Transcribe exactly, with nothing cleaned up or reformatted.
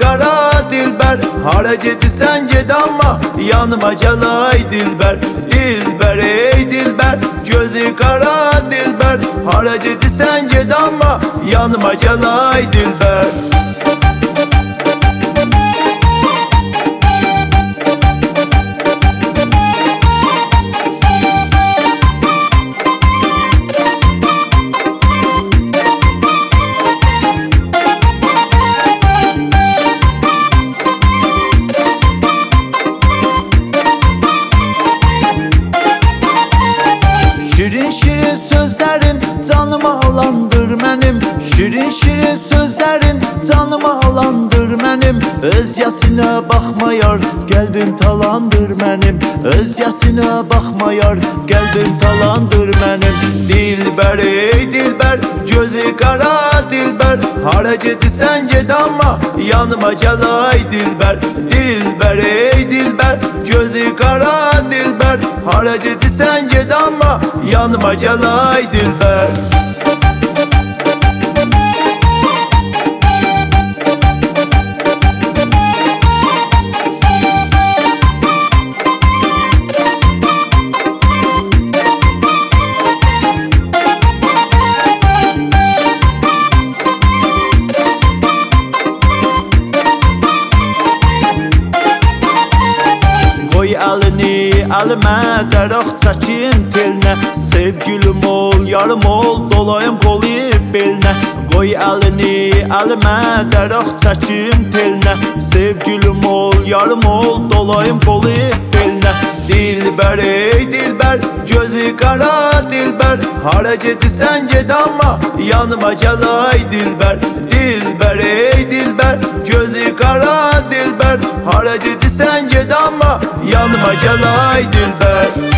kara dilber, hara gedirsən get amma yanıma gəl ay dilber. Dilber ey dilber, gözü kara dilber, hara gedirsən get amma yanıma gəl ay dilber. Şirin şirin sözlerin canımı alandır mənim, şirin şirin sözlerin canımı alandır mənim. Özgəsinə baxmayar, qəlbim talandır mənim, özgəsinə baxmayar, qəlbim talandır mənim. Dilber ey dilber, gözü kara dilber, hara gedirsən get amma yanıma gəl ay dilber. Dilber ey dilber, gözü kara dilber, hara gedirsən get amma yanıma gəl ay dilber. Qoy əlini əlimə, dərəx çəkim telinə, sevgilim ol, yarım ol, dolayım qolu belinə. Qoy əlini əlimə, dərəx çəkim telinə, sevgilim ol, yarım ol, dolayım qolu belinə. Dilber ey dilber, gözü kara dilber, hara gedirsən get amma yanıma gəl ay dilber. Dilber ey dilber, gözü kara dilber, hara gedirsən get amma yanıma gəl ay dilber.